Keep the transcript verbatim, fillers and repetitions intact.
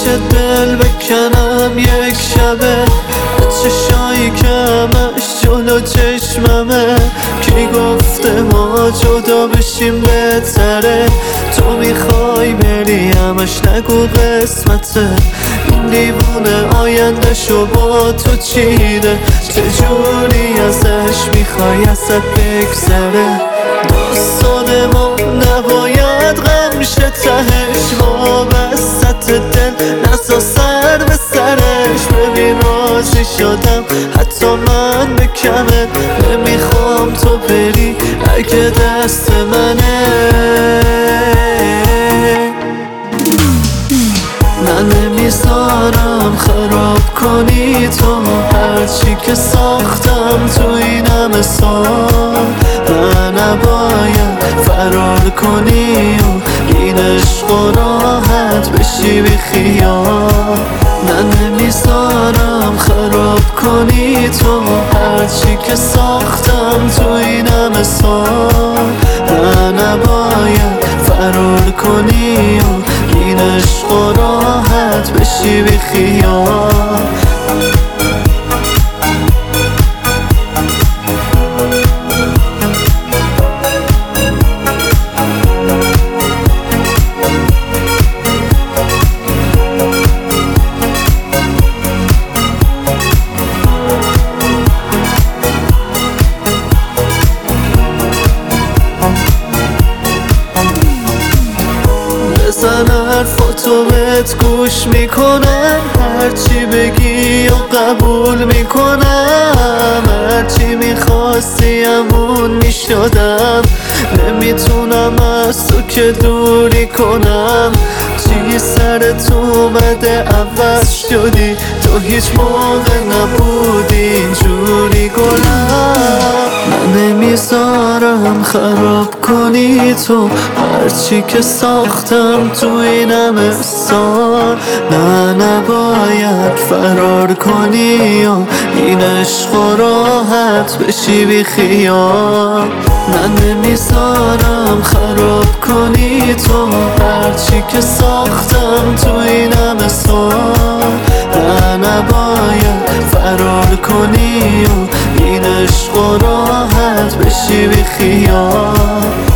دل بکنم یک شبه، چشایی که همش جلو چشممه. کی گفته ما جدا بشیم بهتره؟ تو میخوای بری همش نگو قسمته. این دیوونه آینده شو با تو چیده، چجوری ازش میخوای ازت بگذره؟ داستان ما نباید غم شه، تهش وابسته دل نزا سر به سرش. ببین راضی شدم حتی من به کمه، نمیخوام تو بری اگه دست منه. من نمیذارم خراب کنی تو هرچی که ساختم تو این همه سال. من نباید فرار کنی و این عشق و راحت بشی بی خیال. من نمیذارم خراب کنی تو هرچی که ساختم تو این همه سال. من نباید فرار کنی و این عشق و راحت بشی بی خیال. بزن حرفاتو بهت گوش میکنم، هرچی بگی و قبول میکنم. هرچی میخواستی همون میشدم، نمیتونم از تو که دوری کنم. چی سر تو اومده عوض شدی؟ تو هیچ موقع نبودی اینجوری گلم. من نمیذارم خراب کنی تو هرچی که ساختم تو این همه سال. نه نباید فرار کنی و این عشق و راحت بشی بی خیال. من نمیذارم خراب کنی تو هرچی که ساختم تو این همه سال. نه نباید فرار کنی و این عشق و راحت بشی بی خیال.